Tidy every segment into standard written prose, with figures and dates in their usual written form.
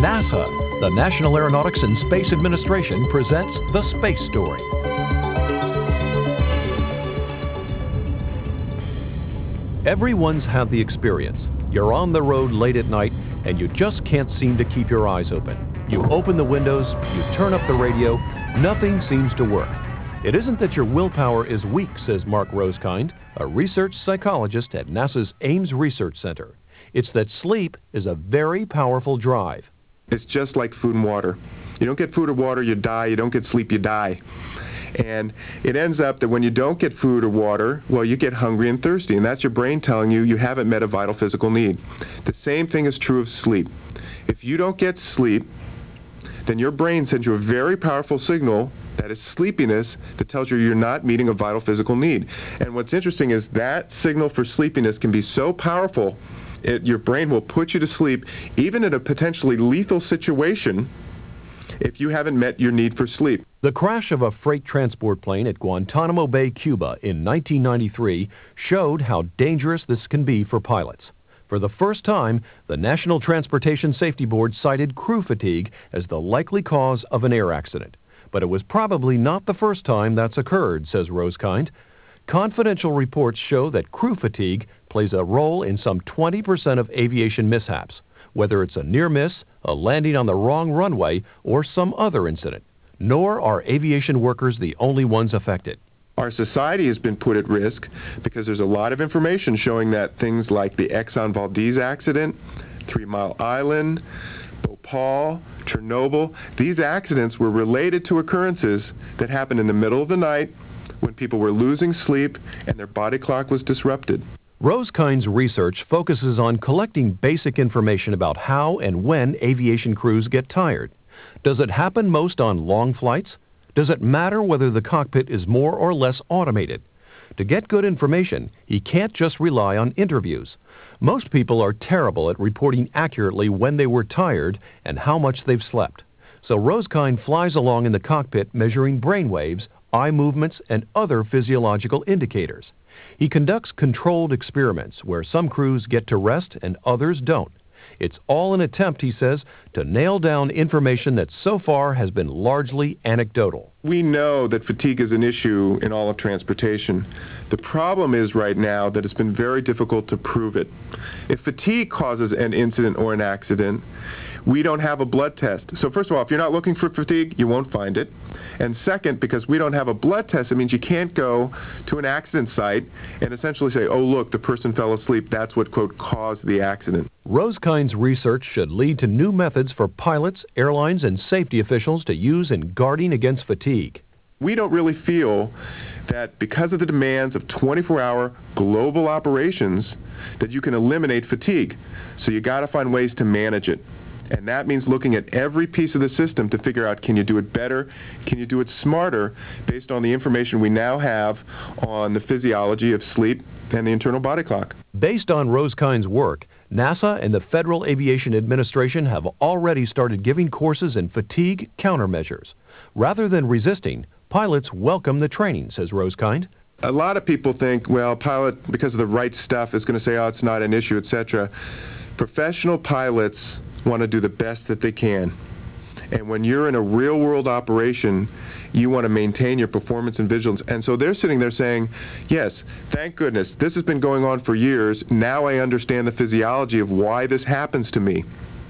NASA, the National Aeronautics and Space Administration, presents The Space Story. Everyone's had the experience. You're on the road late at night and you just can't seem to keep your eyes open. You open the windows, you turn up the radio, nothing seems to work. It isn't that your willpower is weak, says Mark Rosekind, a research psychologist at NASA's Ames Research Center. It's that sleep is a very powerful drive. It's just like food and water. You don't get food or water, you die. You don't get sleep, you die. And it ends up that when you don't get food or water, well, you get hungry and thirsty, and that's your brain telling you you haven't met a vital physical need. The same thing is true of sleep. If you don't get sleep, then your brain sends you a very powerful signal, that is sleepiness, that tells you you're not meeting a vital physical need. And what's interesting is that signal for sleepiness can be so powerful, your brain will put you to sleep even in a potentially lethal situation if you haven't met your need for sleep. The crash of a freight transport plane at Guantanamo Bay, Cuba in 1993 showed how dangerous this can be for pilots. For the first time, the National Transportation Safety Board cited crew fatigue as the likely cause of an air accident. But it was probably not the first time that's occurred, says Rosekind. Confidential reports show that crew fatigue plays a role in some 20% of aviation mishaps, whether it's a near miss, a landing on the wrong runway, or some other incident. Nor are aviation workers the only ones affected. Our society has been put at risk because there's a lot of information showing that things like the Exxon Valdez accident, 3 Mile Island, Bhopal, Chernobyl, these accidents were related to occurrences that happened in the middle of the night when people were losing sleep and their body clock was disrupted. Rosekind's research focuses on collecting basic information about how and when aviation crews get tired. Does it happen most on long flights? Does it matter whether the cockpit is more or less automated? To get good information, he can't just rely on interviews. Most people are terrible at reporting accurately when they were tired and how much they've slept. So Rosekind flies along in the cockpit measuring brain waves, eye movements, and other physiological indicators. He conducts controlled experiments where some crews get to rest and others don't. It's all an attempt, he says, to nail down information that so far has been largely anecdotal. We know that fatigue is an issue in all of transportation. The problem is right now that it's been very difficult to prove it. If fatigue causes an incident or an accident, we don't have a blood test. So first of all, if you're not looking for fatigue, you won't find it. And second, because we don't have a blood test, it means you can't go to an accident site and essentially say, oh, look, the person fell asleep. That's what, quote, caused the accident. Rosekind's research should lead to new methods for pilots, airlines, and safety officials to use in guarding against fatigue. We don't really feel that because of the demands of 24-hour global operations that you can eliminate fatigue. So you got to find ways to manage it. And that means looking at every piece of the system to figure out, can you do it better? Can you do it smarter based on the information we now have on the physiology of sleep and the internal body clock? Based on Rosekind's work, NASA and the Federal Aviation Administration have already started giving courses in fatigue countermeasures. Rather than resisting, pilots welcome the training, says Rosekind. A lot of people think, well, pilot, because of the right stuff, is going to say, oh, it's not an issue, etc. Professional pilots want to do the best that they can. And when you're in a real-world operation, you want to maintain your performance and vigilance. And so they're sitting there saying, yes, thank goodness, this has been going on for years. Now I understand the physiology of why this happens to me.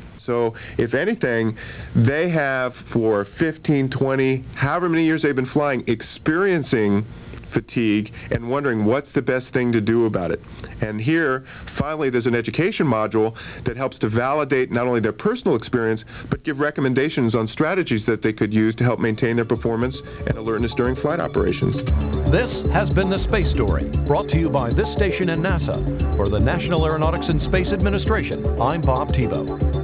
So if anything, they have for 15, 20, however many years they've been flying, experiencing fatigue and wondering what's the best thing to do about it. And here, finally, there's an education module that helps to validate not only their personal experience, but give recommendations on strategies that they could use to help maintain their performance and alertness during flight operations. This has been The Space Story, brought to you by this station and NASA. For the National Aeronautics and Space Administration, I'm Bob Tebow.